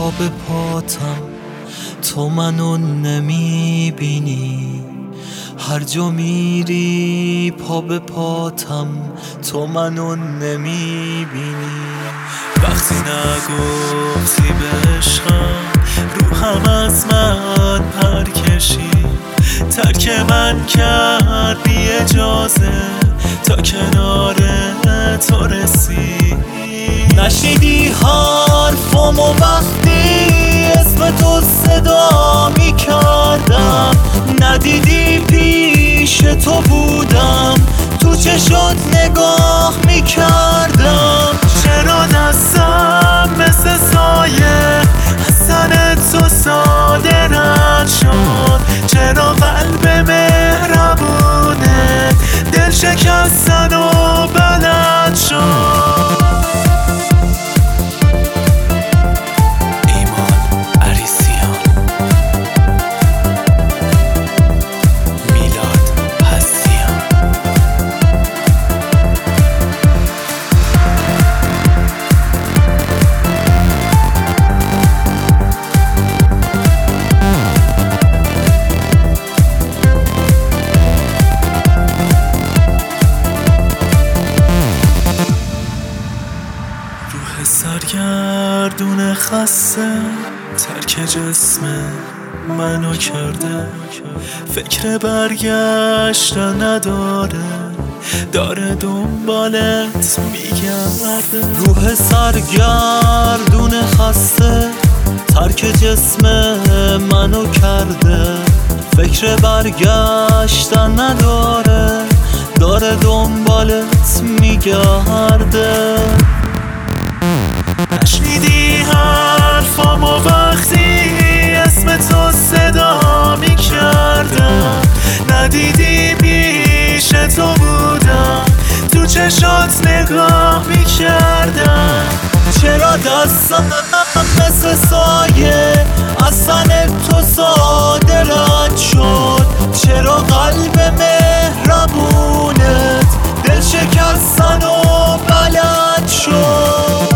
پا به پاتم، تو منو نمیبینی. هر جا میری پا به پاتم، تو منو نمیبینی. وقتی نگفتی به عشقم، روحم از من پر کشید. ترک من کردی اجازه تا کنار تو رسید. نشنیدی حرفمو وقتی اسم تو صدا می کردم. ندیدی پیش تو بودم، تو چشات نگاه می کردم. چرا دستم مثل سایه حسن تو ساده رد شد؟ چرا قلب مهربونه دل شکستن و بلد شد؟ سرگردون خسته ترک جسم منو کرده. فکر برگشتن نداره، داره دنبالت میگرده. روح سرگردون خسته ترک جسم منو کرده. فکر برگشتن نداره، داره دنبالت میگرده. نشنیدی حرفامو وقتی اسم تو صدا می کردم. ندیدی پیش تو بودم، تو چشات نگاه می کردم. چرا دستم مثل سایه اصلا تو ساده رد شد؟ چرا قلب مهربونت دل شکستن و بلد شد؟